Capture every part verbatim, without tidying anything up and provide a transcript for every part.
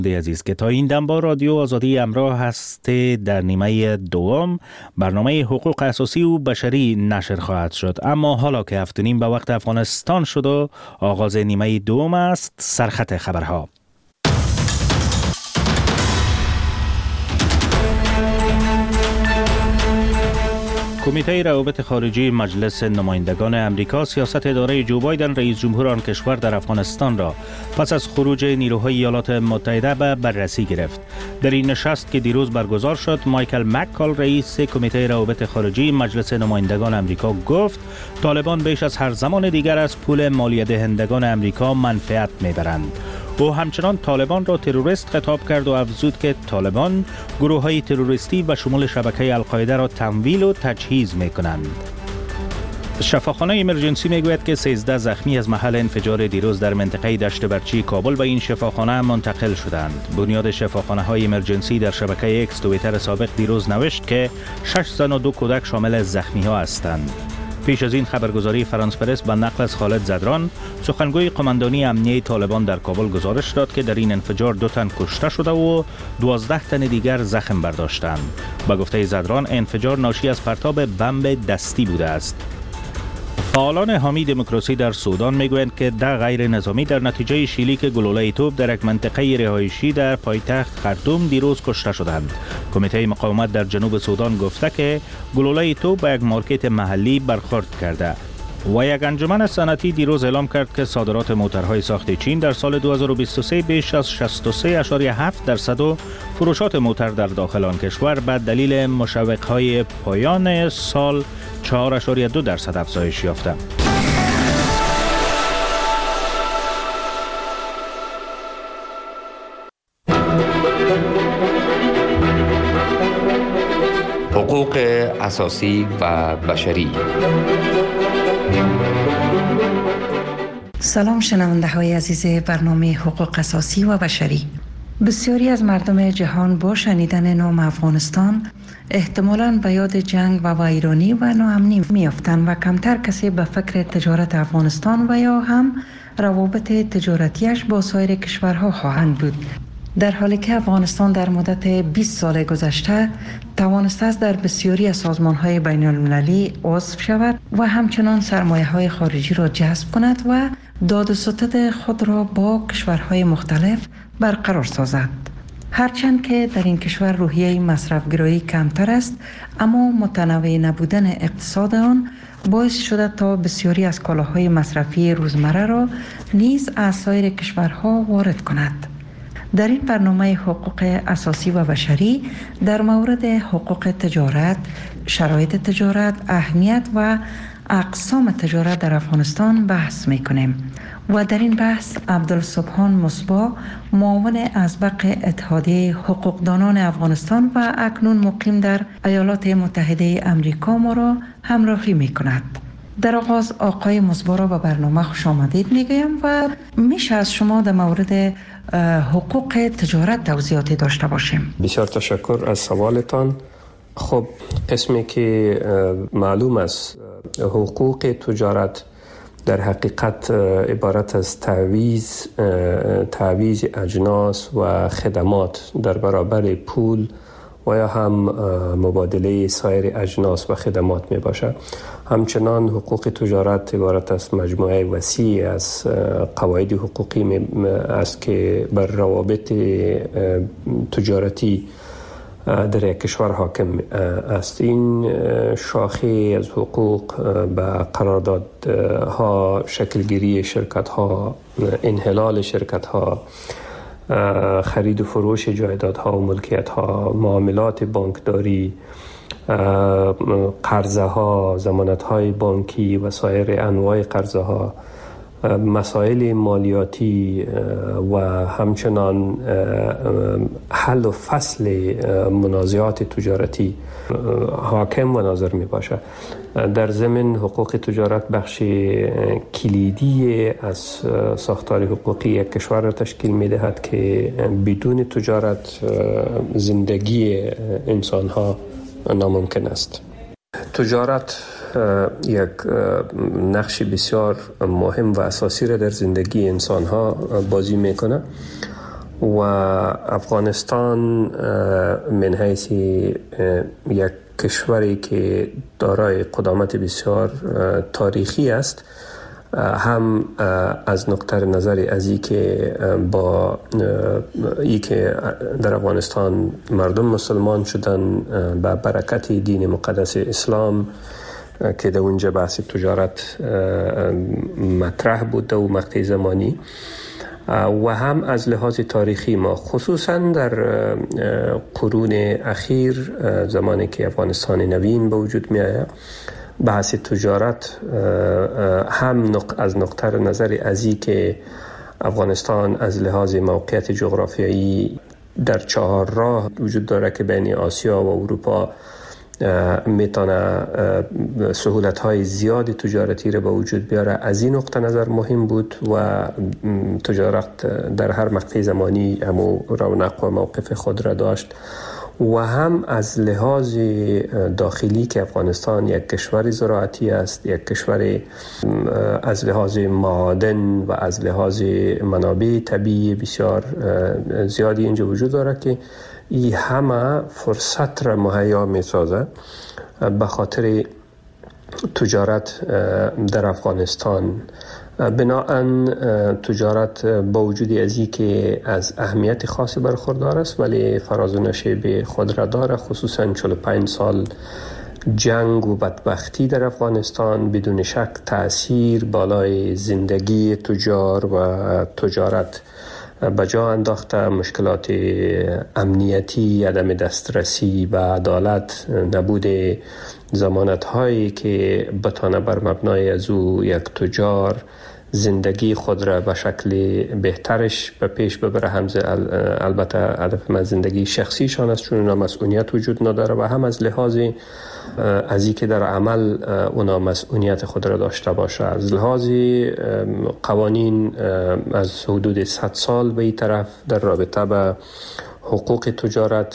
عزیز که تا این دم با رادیو آزادی همراه هست، در نیمه دوم برنامه حقوق اساسی و بشری نشر خواهد شد. اما حالا که هفت و نیم به وقت افغانستان شد و آغاز نیمه دوم است، سرخط خبرها. کمیته روابط خارجی مجلس نمایندگان امریکا سیاست اداره جو بایدن رئیس جمهور آن کشور در افغانستان را پس از خروج نیروهای ایالات متحده به بررسی گرفت. در این نشست که دیروز برگزار شد، مایکل مککال رئیس کمیته روابط خارجی مجلس نمایندگان امریکا گفت طالبان بیش از هر زمان دیگر از پول مالیه دهندگان امریکا منفعت میبرند. او همچنان طالبان را تروریست خطاب کرد و افزود که طالبان گروه‌های تروریستی و شمول شبکه القاعده را تمویل و تجهیز می‌کنند. شفاخانه ایمرجنسی میگوید که سیزده زخمی از محل انفجار دیروز در منطقه دشت برچی کابل به این شفاخانه منتقل شدند. بنیاد شفاخانه های ایمرجنسی در شبکه اکس توییتر سابق دیروز نوشت که شش زن و دو کودک شامل زخمی ها هستند. پیش از این خبرگزاری فرانس پرس به نقل از خالد زدران، سخنگوی قماندانی امنیه طالبان در کابل گزارش داد که در این انفجار دو تن کشته شده و دوازده تن دیگر زخم برداشتند. با گفته زدران، انفجار ناشی از پرتاب بمب دستی بوده است. فعالان حامی دموکراسی در سودان میگویند که ده غیر نظامی در نتیجه شلیک گلوله توپ در یک منطقه رهایشی در پایتخت خرطوم دیروز کشته شدند. کمیته مقاومت در جنوب سودان گفته که گلوله توپ به یک مارکت محلی برخورد کرده و یک انجمن صنعتی دیروز اعلام کرد که صادرات موترهای ساخت چین در سال دو هزار و بیست و سه بیش از شصت و سه و هفت درصد و فروشات موتر در داخل آن کشور به دلیل مشوق‌های پایان سال چهار و دو درصد افزایش یافته. حقوق اساسی و بشری. سلام شنونده های عزیز برنامه حقوق اساسی و بشری. بسیاری از مردم جهان با شنیدن نام افغانستان احتمالاً به یاد جنگ و ویرانی و ناامنی میافتند و کمتر کسی به فکر تجارت افغانستان و یا هم روابط تجارتیش با سایر کشورها خواهند بود. در حالی که افغانستان در مدت بیست سال گذشته توانسته است در بسیاری از سازمان‌های بین‌المللی عضو شود و همچنان سرمایه‌های خارجی را جذب کند و داد و ستد خود را با کشورهای مختلف برقرار سازد. هرچند که در این کشور روحیه مصرف‌گرایی کمتر است، اما متنوع نبودن اقتصاد آن باعث شده تا بسیاری از کالاهای مصرفی روزمره را نیز از سایر کشورها وارد کند. در این برنامه حقوق اساسی و بشری در مورد حقوق تجارت، شرایط تجارت، اهمیت و اقسام تجارت در افغانستان بحث می‌کنیم و در این بحث عبدالسبحان مصباح، معاون ازبق اتحادیه حقوقدانان افغانستان و اکنون مقیم در ایالات متحده امریکا ما را همراهی می‌کند. در آغاز آقای مصباح را به برنامه خوش آمدید میگویم و میشه از شما در مورد حقوق تجارت توضیحاتی داشته باشیم. بسیار تشکر از سوالتان. خب قسمی که معلوم است حقوق تجارت در حقیقت عبارت از تعویض تعویض اجناس و خدمات در برابر پول و یا هم مبادله سایر اجناس و خدمات می باشد. همچنان حقوق تجارت عبارت از مجموعه وسیع از قواعد حقوقی می است که بر روابط تجارتی در یک کشور حاکم است. این شاخه از حقوق به قراردادها، شکلگیری شرکت‌ها، انحلال شرکت‌ها، خرید و فروش جایدادها و ملکیت‌ها، معاملات بانکداری، قرضه ها، ضمانت های بانکی و سایر انواع قرضه ها، مسائل مالیاتی و همچنان حل و فصل منازعات تجارتی حاکم و ناظر می باشد. در ضمن حقوق تجارت بخش کلیدی از ساختار حقوقی یک کشور را تشکیل می دهد که بدون تجارت زندگی انسان ها ناممکن است. تجارت یک نقش بسیار مهم و اساسی را در زندگی انسان ها بازی میکنه و افغانستان من حیث یک کشوری که دارای قدامت بسیار تاریخی است، هم از نقطه نظر از ای که با ای که در افغانستان مردم مسلمان شدن با برکت دین مقدس اسلام که در اونجا بحث تجارت مطرح بود و مقطع زمانی، و هم از لحاظ تاریخی ما خصوصا در قرون اخیر زمانی که افغانستان نوین به وجود می آید، بحث تجارت هم از نقطه نظر ازی که افغانستان از لحاظ موقعیت جغرافیایی در چهار راه وجود داره که بین آسیا و اروپا میتونه سهولت‌های زیادی تجارتی را به وجود بیاره. از این نقطه نظر مهم بود و تجارت در هر مقطع زمانی همو رونق و موقف خود را داشت، و هم از لحاظ داخلی که افغانستان یک کشور زراعتی است، یک کشور از لحاظ معادن و از لحاظ منابع طبیعی بسیار زیادی اینجا وجود داره که این همه فرصت را مهیا می سازه به خاطر تجارت در افغانستان. بناهن تجارت با وجود ازی که از اهمیت خاصی برخوردار است ولی فراز و نشیب خود را داره، خصوصا چهل و پنج سال جنگ و بدبختی در افغانستان بدون شک تأثیر بالای زندگی تجار و تجارت بجا انداخته. مشکلات امنیتی، عدم دسترسی به عدالت، نبود ضمانت هایی که بتانه بر مبنای از او یک تجار زندگی خود را به شکل بهترش به پیش ببره. همز البته هدف من زندگی شخصیشان است چون اونا مسئولیت وجود نداره، و هم از لحاظ از این که در عمل اونا مسئولیت خود را داشته باشه. از لحاظ قوانین از حدود صد سال به این طرف در رابطه به حقوق تجارت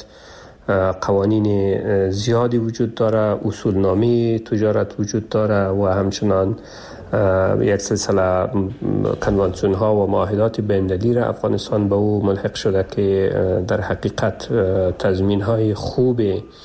قوانین زیادی وجود داره، اصولنامه تجارت وجود داره و همچنان یک سلسله کنوانسیون ها و معاهدات بین‌المللی را افغانستان به او ملحق شده که در حقیقت تضمین های خوب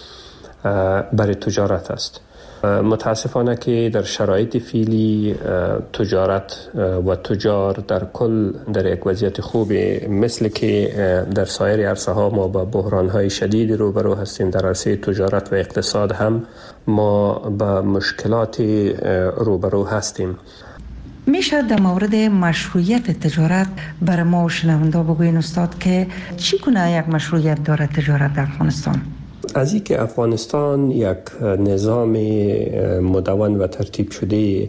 برای تجارت است. متاسفانه که در شرایط فعلی تجارت و تجار در کل در یک وضعیت خوب، مثل که در سایر عرصه ها ما با بحران های شدید روبرو هستیم، در عرصه تجارت و اقتصاد هم ما با مشکلات روبرو هستیم. میشه در مورد مشروعیت تجارت برای ما و شنونده بگوین استاد که چی کنه یک مشروعیت داره تجارت در افغانستان؟ از این که افغانستان یک نظام مدون و ترتیب شده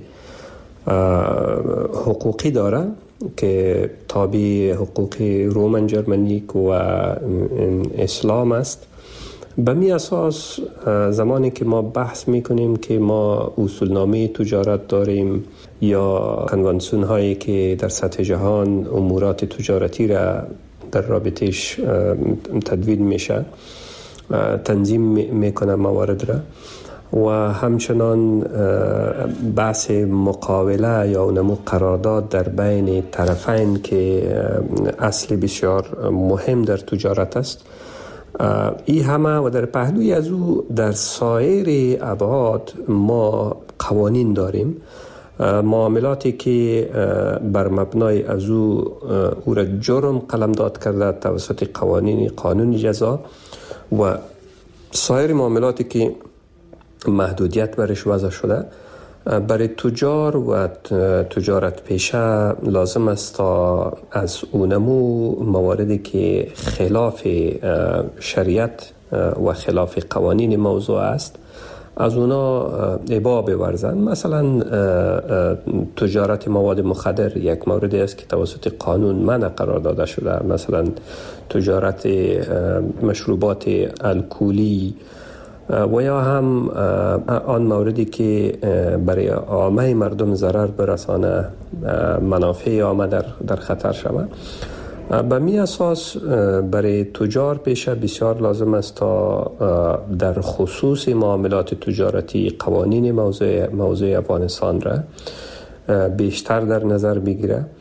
حقوقی داره که تابع حقوق رومن جرمنیک و اسلام است، به می اساس زمانی که ما بحث میکنیم که ما اصولنامه تجارت داریم یا کنوانسیون هایی که در سطح جهان امورات تجارتی را در رابطش تدوین میشه، تنظیم میکنه موارد را، و همچنان بحث مقاوله یا نمو قرارداد در بین طرفین که اصل بسیار مهم در تجارت است، این همه و در پهلوی از او در سایر ابعاد ما قوانین داریم، معاملاتی که بر مبنای از او او را جرم قلمداد کرده توسط قوانین قانون جزا، و سایر معاملاتی که محدودیت برش وضع شده. برای تجار و تجارت پیشه لازم است تا از اونمو مواردی که خلاف شریعت و خلاف قوانین موضوع است از اونا ابا بورزن. مثلا تجارت مواد مخدر یک موردی است که توسط قانون منع قرار داده شده، مثلا تجارت مشروبات الکلی و یا هم آن موردی که برای عامه مردم ضرر برسانه، منافع عامه در, در خطر شود. به می اساس برای تجار پیشه بسیار لازم است تا در خصوص معاملات تجارتی قوانین موضوع, موضوع افغانستان را بیشتر در نظر بگیره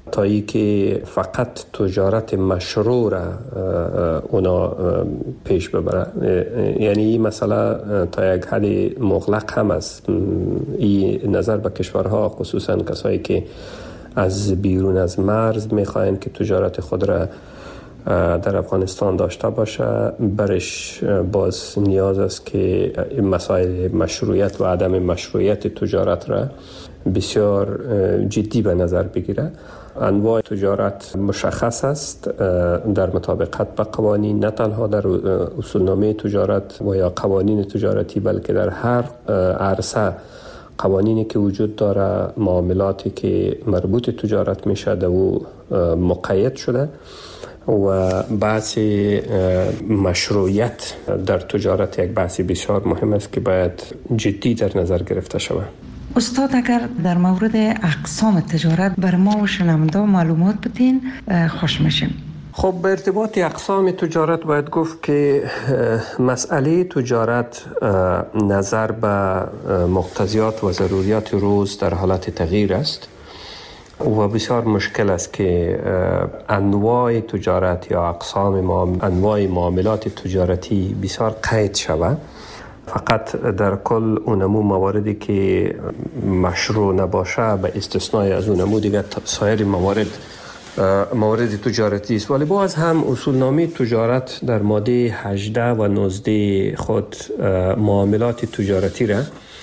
تا ای که فقط تجارت مشروع را اونا پیش ببره. یعنی این مسئله تا یک حد مغلق هم است. این نظر به کشورها، خصوصا کسایی که از بیرون از مرز میخواین که تجارت خود را در افغانستان داشته باشه، برش باز نیاز است که مسائل مشروعیت و عدم مشروعیت تجارت را بسیار جدی به نظر بگیره. انواع تجارت مشخص است در مطابقت به قوانین، نه تنها در اصولنامه تجارت و یا قوانین تجارتی، بلکه در هر عرصه قوانینی که وجود داره، معاملاتی که مربوط تجارت میشه در او مقید شده و بحث مشروعیت در تجارت یک بحث بسیار مهم است که باید جدی در نظر گرفته شود. استاد اگر در مورد اقسام تجارت بر ما و شنونده معلومات بدین خوش میشیم. خب به ارتباط اقسام تجارت باید گفت که مسئله تجارت نظر به مقتضیات و ضروریات روز در حالت تغییر است و بسیار مشکل است که انواع تجارت یا اقسام انواع معاملات تجارتی بسیار قید شود. فقط در کل اونمو مواردی که مشروع نباشه به استثنای از اونمو دیگه سایر موارد موارد تجارتی است. ولی باز هم اصولنامه تجارت در ماده هجده و نوزده خود معاملات تجارتی را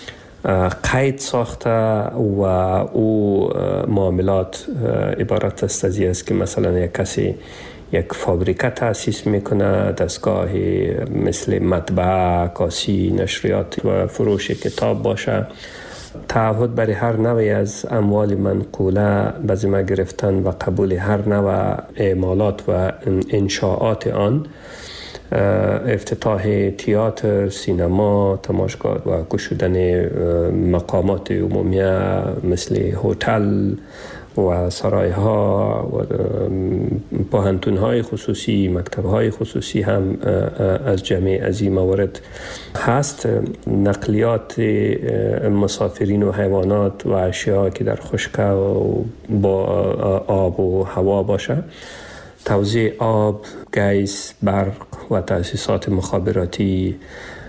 قید ساخته و او معاملات عبارت است از است که مثلا یک کسی یک فابریکه تأسیس میکنه، دستگاه مثل مطبعه، کاسی، نشریات و فروش کتاب باشه، تعهد برای هر نوعی از اموال منقوله به ذمه گرفتن و قبول هر نوع اعمالات و انشاءات آن، افتتاح تئاتر، سینما، تماشاگاه و گشودن مقامات عمومیه مثل هتل و سرایها و پوهنتون‌های خصوصی، مکتب‌های خصوصی هم از جمعی از این موارد هست. نقلیات مسافرین و حیوانات و اشیاء که در خشک و با آب و هوا باشه، توزیع آب، گیس، برق و تأسیسات مخابراتی،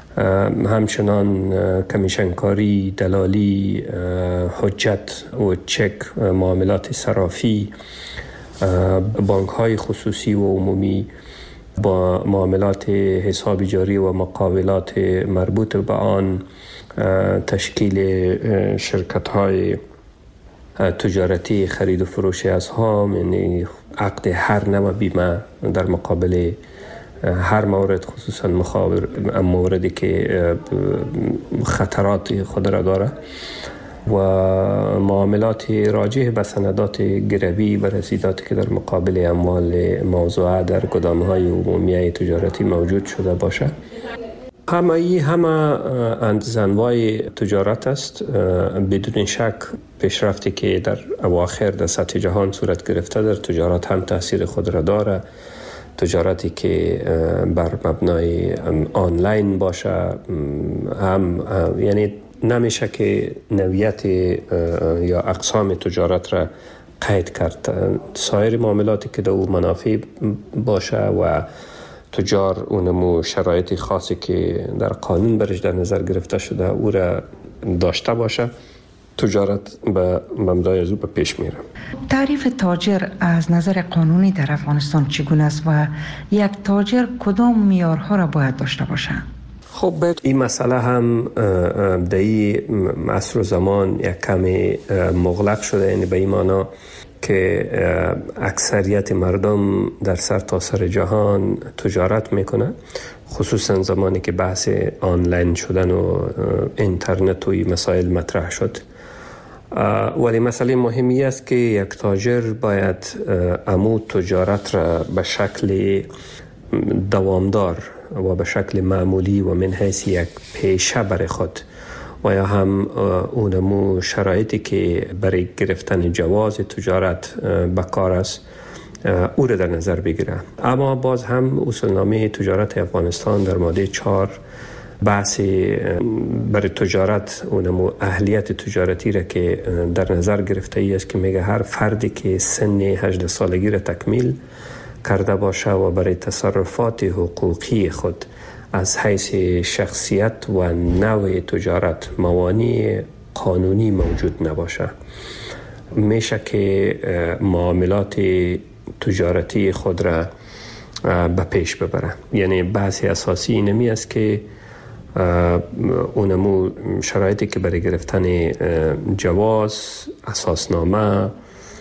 همچنان کمیشنکاری، دلالی، حجت و چک، معاملات صرافی، بانک های خصوصی و عمومی با معاملات حساب جاری و مقاولات مربوط به آن، تشکیل شرکت های تجارتی خرید و فروش اسهام، یعنی عقد هر نوع بیمه در مقابل هر مورد، خصوصا مخابر موردی که خطرات خود را داره، و معاملات راجع به سندات گروی و رسیداتی که در مقابل اموال موضوعه در گدام‌های عمومی تجارتی موجود شده باشه. همه ای همه انواع تجارت است. بدون شک پیشرفتی که در اواخر در سطح جهان صورت گرفته در تجارت هم تاثیر خود را داره. تجارتی که بر مبنای آنلاین باشه هم، یعنی نمیشه که نوعیت یا اقسام تجارت را قید کرد. سایر معاملاتی که در او منافع باشه و تجار اونمو شرایط خاصی که در قانون برش در نظر گرفته شده او را داشته باشه، تجارت به مبنای از او به پیش میره. تعریف تاجر از نظر قانونی در افغانستان چگونه است و یک تاجر کدام معیارها را باید داشته باشه؟ خب این مسئله هم در این عصر و زمان یک کمی مغلق شده، یعنی به این معنی که اکثریت مردم در سر تا سر جهان تجارت میکنه، خصوصا زمانی که بحث آنلاین شدن و اینترنت و این مسائل مطرح شد. ولی مسئله مهمی است که یک تاجر باید امو تجارت را به شکل دوامدار و به شکل معمولی و من حیث یک پیشه برای خود و یا هم اونمو شرایطی که برای گرفتن جواز تجارت به کار است او را در نظر بگیره. اما باز هم اصولنامه تجارت افغانستان در ماده چهار بحث برای تجارت اونمو اهلیت تجارتی را که در نظر گرفته ای است که میگه هر فردی که سن هجده سالگی را تکمیل کرده باشه و برای تصرفات حقوقی خود از حیث شخصیت و نوع تجارت موانع قانونی موجود نباشه، میشه که معاملات تجارتی خود را به پیش ببره. یعنی بحث اساسی اینمی است که اونمو شرایطی که برای گرفتن جواز، اساسنامه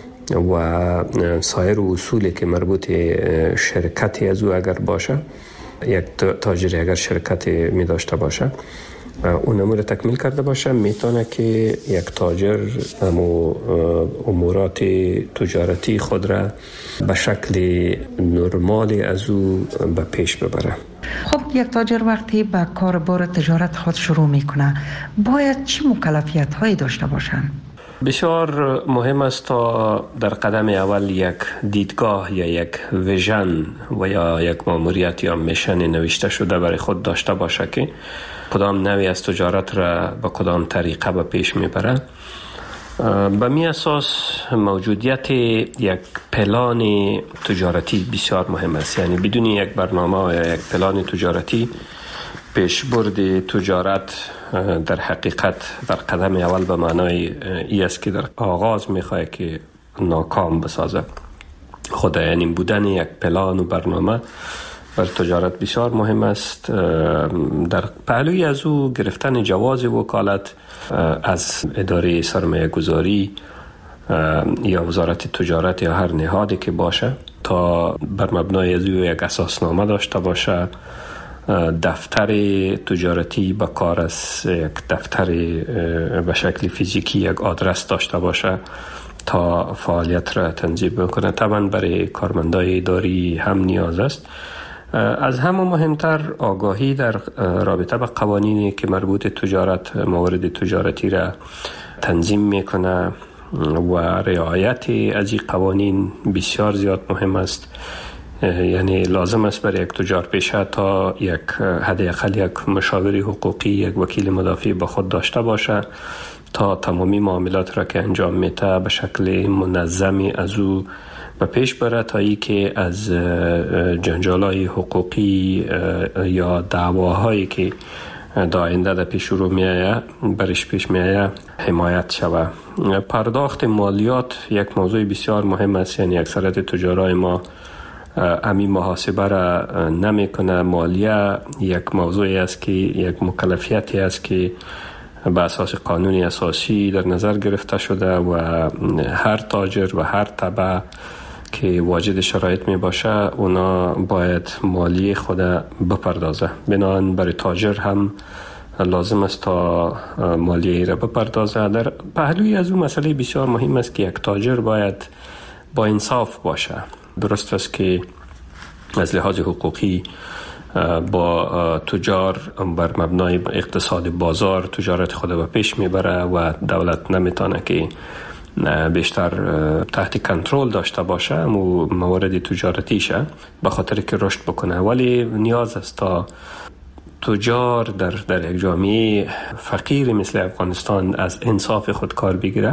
و سایر اصولی که مربوط شرکتی از او اگر باشه، یک تاجری اگر شرکت می داشته باشه اون امور تکمیل کرده باشه، میتونه که یک تاجر امو امورات تجارتی خود را به شکل نرمال از او به پیش ببره. خب یک تاجر وقتی به کار بار تجارت خود شروع میکنه باید چه مکلفیت هایی داشته باشند؟ بسیار مهم است تا در قدم اول یک دیدگاه یا یک ویژن و یا یک ماموریت یا میشن نوشته شده برای خود داشته باشه که کدام نوعی از تجارت را به کدام طریقه به پیش میبره. به می اساس موجودیت یک پلان تجارتی بسیار مهم است. یعنی بدون یک برنامه یا یک پلان تجارتی پیشبرد تجارت در حقیقت در قدم اول به معنای ای است که در آغاز میخواه که ناکام بسازه. خود یعنی بودن یک پلان و برنامه بر تجارت بسیار مهم است. در پهلوی از او گرفتن جواز وکالت از اداره سرمایه گذاری یا وزارت تجارت یا هر نهادی که باشه تا بر مبنای از او یک اساسنامه داشته باشه، دفتر تجارتی به کار است، یک دفتر به شکل فیزیکی یک آدرس داشته باشه تا فعالیت را تنظیم بکنه. طبعا برای کارمندای اداری هم نیاز است. از همه مهمتر آگاهی در رابطه به قوانینی که مربوط تجارت موارد تجارتی را تنظیم میکنه و رعایت از این قوانین بسیار زیاد مهم است. یعنی لازم است برای یک تجار پیشه تا یک حداقل یک مشاور حقوقی، یک وکیل مدافع با خود داشته باشه تا تمامی معاملات را که انجام میده به شکل منظمی از او به پیش بره تا ای که از جنجالای حقوقی یا دعواهایی که در آینده در پیش رو میآید برش پیش میآید حمایت شود. پرداخت مالیات یک موضوع بسیار مهم است. یعنی اکثریت تجارای ما امی محاسبه را نمی کنه. مالیه یک موضوعی است که یک مکلفیتی است که به اساس قانونی اساسی در نظر گرفته شده و هر تاجر و هر تبع که واجد شرایط می باشه اونا باید مالیه خود بپردازه. بنابراین برای تاجر هم لازم است تا مالیه را بپردازه. در پهلوی از اون مسئله بسیار مهم است که یک تاجر باید با انصاف باشه. درست است که از لحاظ حقوقی با تجار بر مبنای اقتصاد بازار تجارت خود به پیش میبره و دولت نمیتونه که بیشتر تحت کنترل داشته باشه و موارد تجارتیشه به خاطر که رشد بکنه. ولی نیاز است تا تجار در در یک جامعه فقیر مثل افغانستان از انصاف خود کار بگیره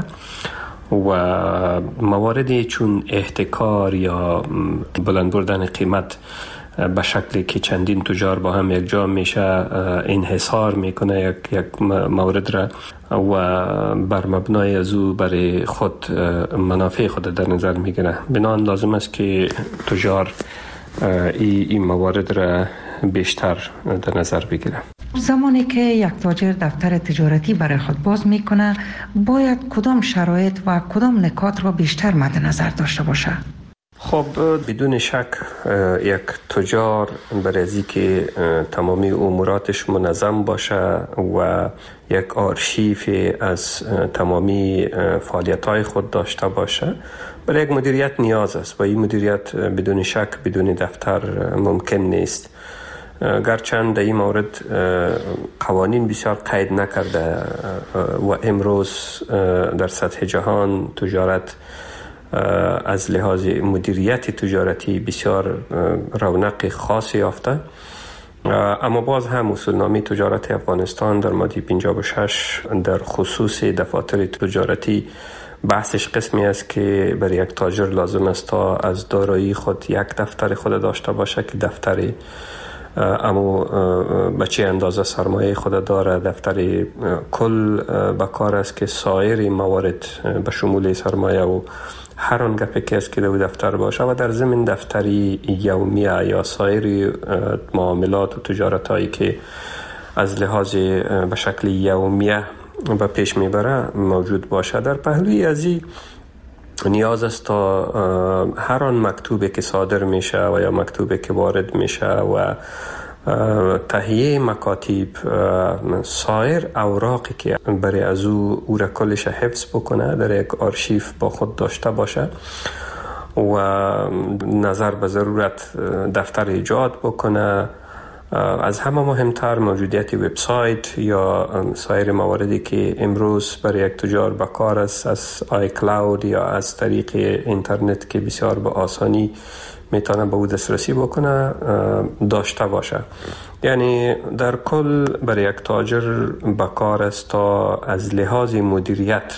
و مواردی چون احتکار یا بلند بردن قیمت به شکلی که چندین تجار با هم یک جا میشه انحصار میکنه یک یک مورد را و بر مبنای از او برای خود منافع خود در نظر میگیره. بنابراین لازم است که تجار این ای موارد را بیشتر در نظر بگیره. زمانی که یک تاجر دفتر تجارتی برای خود باز میکنه باید کدام شرایط و کدام نکات را بیشتر مد نظر داشته باشه؟ خب بدون شک یک تجار برای از اینکه تمامی اموراتش منظم باشه و یک آرشیف از تمامی فعالیت‌های خود داشته باشه برای یک مدیریت نیاز است و این مدیریت بدون شک بدون دفتر ممکن نیست. گرچند در این مورد قوانین بسیار قید نکرده و امروز در سطح جهان تجارت از لحاظ مدیریت تجارتی بسیار رونق خاصی یافته، اما باز هم اصولنامه تجارت افغانستان در ماده پنجاه و شش در خصوص دفاتر تجارتی بحثش قسمی است که برای یک تاجر لازم است تا از دارایی خود یک دفتر خود داشته باشه که دفتر اما به چه اندازه سرمایه خود داره، دفتر کل به کار است که سایر موارد به شمول سرمایه و هر آن گپی که است که در دفتر باشه و در ضمن دفتری یومیه یا سایر معاملات و تجارت هایی که از لحاظ به شکل یومیه به پیش میبره موجود باشه. در پهلوی ازی نیاز است تا هر آن مکتوبی که صادر میشه و یا مکتوبی که وارد میشه و تهیه مکاتب سایر اوراقی که برای از او او را کلش حفظ بکنه در یک آرشیف با خود داشته باشه و نظر به ضرورت دفتر ایجاد بکنه. از همه مهمتر موجودیت وبسایت یا سایر مواردی که امروز برای یک تجار به کار است از آی کلاود یا از طریق اینترنت که بسیار به آسانی میتونه به او دسترسی بکنه داشته باشه. یعنی در کل برای یک تاجر به کار است تا از لحاظ مدیریت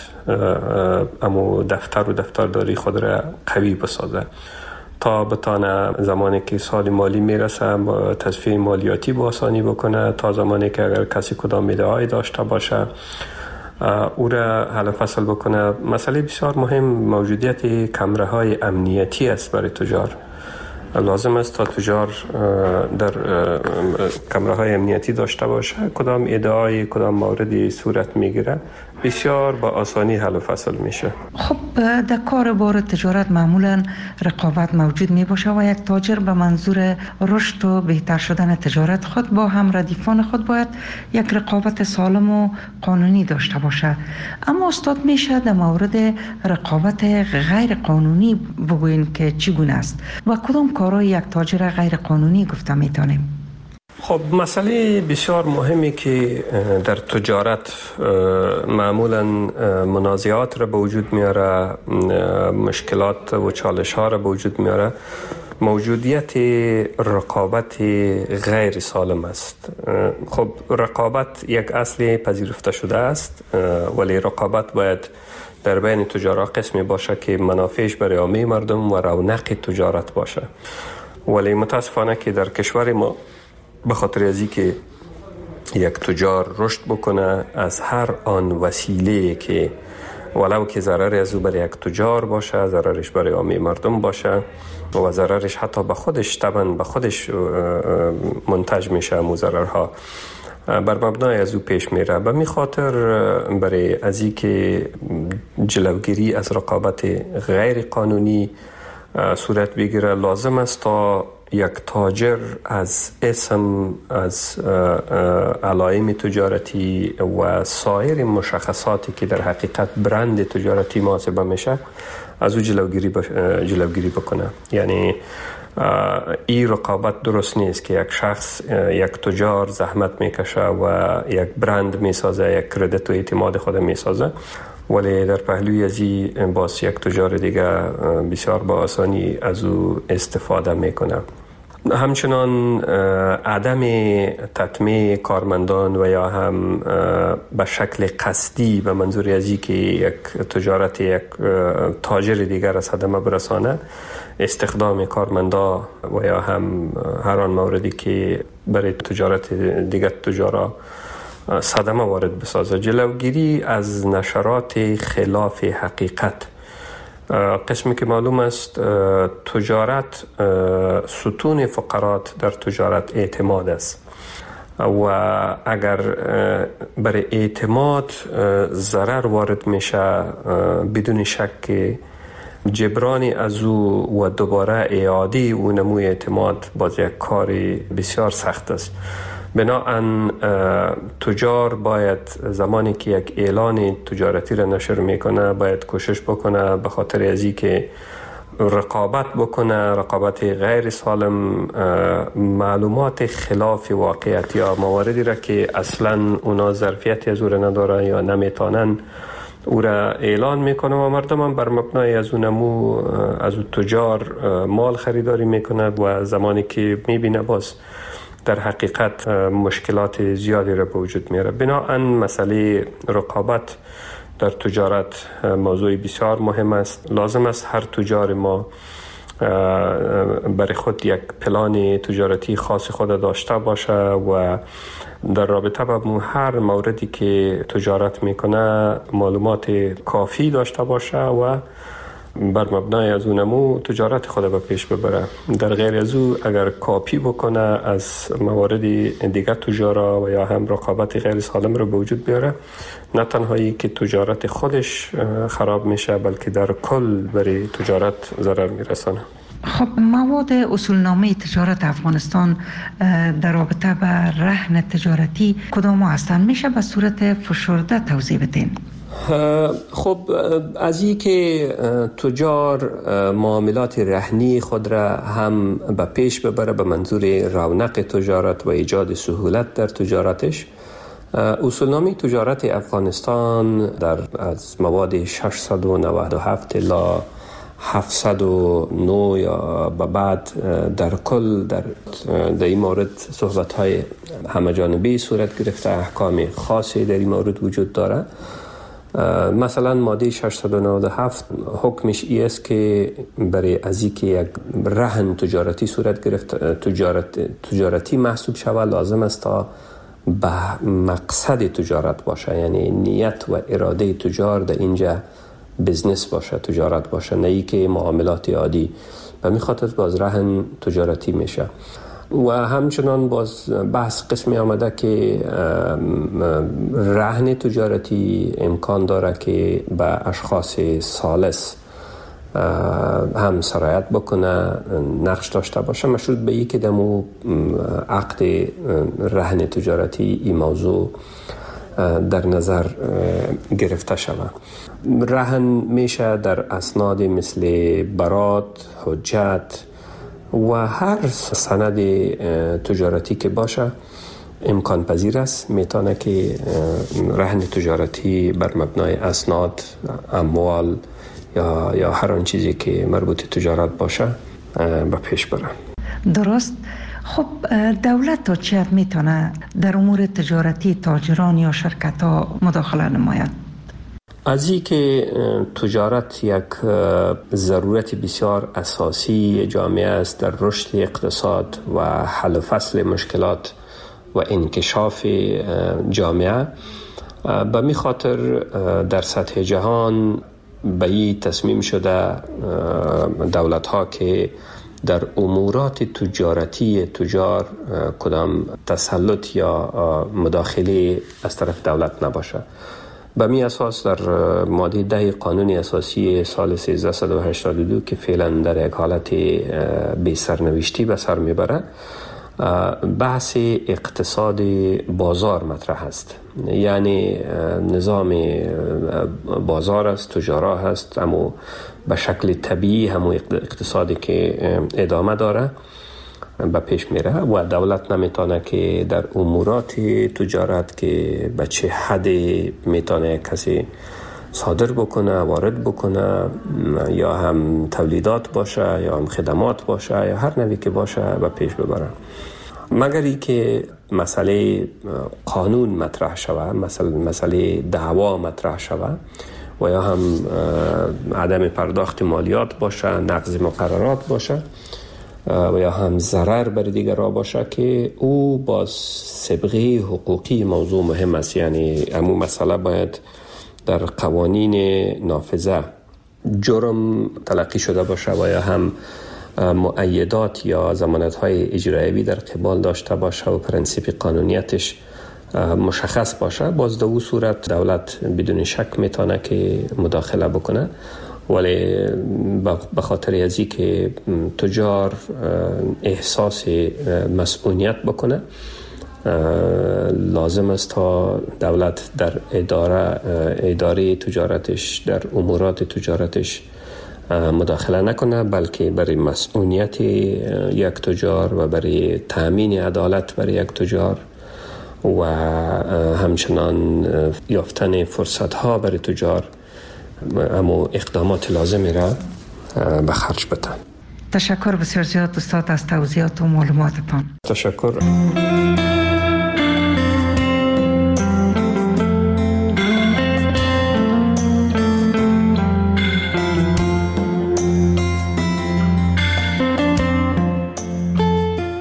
اما دفتر و دفترداری خود را قوی بسازه تا بتانه زمانی که سال مالی میرسه تصفیه مالیاتی با آسانی بکنه، تا زمانی که اگر کسی کدام میده‌ای داشته باشه او را حل فصل بکنه. مسئله بسیار مهم موجودیت کمره های امنیتی است برای تجار. لازم است تا تجار در کمره های امنیتی داشته باشه. کدام ادعای کدام موردی صورت میگیره بسیار با آسانی حل و فصل میشه. خب در کار بار تجارت معمولا رقابت موجود می باشه و یک تاجر به منظور رشد و بهتر شدن تجارت خود با هم ردیفان خود باید یک رقابت سالم و قانونی داشته باشه. اما استاد میشه در مورد رقابت غیر قانونی بگوین که چگونه است و کدام کارهای یک تاجر غیر قانونی گفته میتونیم؟ خب مسئله بسیار مهمی که در تجارت معمولا منازعات را به وجود میاره، مشکلات و چالش ها را به وجود میاره، موجودیت رقابت غیر سالم است. خب رقابت یک اصل پذیرفته شده است، ولی رقابت باید در بین تجارا قسمی باشه که منافعش برای عامه مردم و رونق تجارت باشه. ولی متاسفانه که در کشور ما به خاطر ازی که یک تجار رشد بکنه از هر آن وسیله که ولو که ضرر از او برای یک تجار باشه، ضررش برای عامه مردم باشه و ضررش حتی به خودش طبعا به خودش منتج میشه، مو ضررها بر مبنای از او پیش میره. به می خاطر برای ازی که جلوگیری از رقابت غیر قانونی صورت بگیره لازم است تا یک تاجر از اسم، از علائم تجارتی و سایر مشخصاتی که در حقیقت برند تجارتی محاسبه میشه از او جلوگیری جلوگیری بکنه. یعنی این رقابت درست نیست که یک شخص، یک تجار زحمت میکشه و یک برند میسازه، یک کردیت و اعتماد خود میسازه، ولی در پهلوی ازی باز یک تجار دیگه بسیار با آسانی از او استفاده میکنه. همچنان عدم تطمیع کارمندان و یا هم به شکل قصدی به منظور ازی که یک تجارت یک تاجر دیگر از صدمه برسانه، استخدام کارمندا و یا هم هر آن موردی که برای تجارت دیگر تجارا صدمه وارد بسازه. جلوگیری از نشرات خلاف حقیقت. قسمی که معلوم است تجارت، ستون فقرات در تجارت اعتماد است و اگر برای اعتماد ضرر وارد میشه بدون شک جبران از او و دوباره اعاده او نموی اعتماد باز یک کاری بسیار سخت است. بناهن تجار باید زمانی که یک اعلان تجارتی را نشر میکنه باید کوشش بکنه به خاطر ازی که رقابت بکنه، رقابت غیر سالم، معلومات خلاف واقعیت یا مواردی را که اصلا اونا ظرفیتی از او را ندارن یا نمیتونن او را اعلان میکنه و مردم هم بر مبنای از اون نمو از اون تجار مال خریداری میکنند و زمانی که میبینه باز در حقیقت مشکلات زیادی را به وجود میاره. بنابراین مسئله رقابت در تجارت موضوع بسیار مهم است. لازم است هر تجار ما برای خود یک پلان تجارتی خاص خود داشته باشه و در رابطه با هر موردی که تجارت میکنه معلومات کافی داشته باشه و بر مبنای از اونمو تجارت خود به پیش ببره. در غیر از او اگر کاپی بکنه از موارد دیگر تجارا و یا هم رقابت غیر سالم رو به وجود بیاره، نه تنهایی که تجارت خودش خراب میشه بلکه در کل برای تجارت ضرر میرسانه. خب مواد اصولنامه تجارت افغانستان در رابطه با رهن تجارتی کدام هستند؟ میشه به صورت فشرده توضیح بدین؟ خب از این که تجار معاملات رهنی خود را هم به پیش ببره به منظور رونق تجارت و ایجاد سهولت در تجارتش، اصولنامه تجارت افغانستان در از مواد ششصد و نود و هفت الی هفتصد و نه یا به بعد در کل در در این مورد صحبت‌های همه‌جانبه صورت گرفته، احکام خاصی در این مورد وجود داره. مثلا ماده ششصد و نود و هفت حکمش ای است که برای از اینکه یک رهن تجارتی صورت گرفت تجارت تجارتی محسوب شود لازم است تا به مقصد تجارت باشه، یعنی نیت و اراده تجار در اینجا بزنس باشه، تجارت باشه، نه ای که معاملات عادی. و می خاطر باز رهن تجارتی میشه. و همچنان باز بحث قسمی آمده که رهن تجارتی امکان داره که به اشخاص ثالث هم سرایت بکنه، نقش داشته باشه، مشروط به این که دمو عقد رهن تجارتی این موضوع در نظر گرفته شود. رهن میشه در اسناد مثل برات، حجت و هر سند تجارتی که باشه امکان پذیر است. میتونه که رهن تجارتی بر مبنای اسناد، اموال یا یا هر آن چیزی که مربوط تجارت باشه به پیش بره. درست. خب دولت تا چه حد میتونه در امور تجارتی تاجران یا شرکت ها مداخله نماید؟ از این که تجارت یک ضرورت بسیار اساسی جامعه است در رشد اقتصاد و حل و فصل مشکلات و انکشاف جامعه، به می خاطر در سطح جهان به این تصمیم شده دولت ها که در امورات تجارتی تجار کدام تسلط یا مداخله از طرف دولت نباشه. به می اساس در ماده ده قانون اساسی سال سیزده و هشتاد و دو که فعلا در یک حالت بی سرنوشتی به سر میبره، بحث اقتصاد بازار مطرح است. یعنی نظام بازار است، تجارت هست، اما به شکل طبیعی همون اقتصادی که ادامه داره به پیش میره و دولت نمیتونه که در امورات تجارت که به چه حد میتونه کسی صادر بکنه، وارد بکنه، یا هم تولیدات باشه یا هم خدمات باشه یا هر نوعی که باشه به پیش ببره، مگر ای که مسئله قانون مطرح شوه، مسئله مسئله دعوا مطرح شوه و یا هم عدم پرداخت مالیات باشه، نقض مقررات باشه و یا هم ضرر بر دیگران باشه که او باز سابقه حقوقی موضوع مهم است. یعنی همون مسئله باید در قوانین نافذه جرم تلقی شده باشه و یا هم مؤیدات یا ضمانت‌های اجرایی در قبال داشته باشه و پرنسیپ قانونیتش مشخص باشه. باز در اون صورت دولت بدون شک میتونه که مداخله بکنه، ولی به خاطر ازی که تجار احساس مسئولیت بکنه لازم است تا دولت در اداره اداره تجارتش، در امورات تجارتش مداخله نکنه، بلکه برای مسئولیت یک تجار و برای تامین عدالت برای یک تجار و همچنان یافتن فرصت ها برای تجار اما اقدامات لازمی را به خرج بده. تشکر بسیار زیاد استاد از توضیحات و معلوماتتان. تشکر.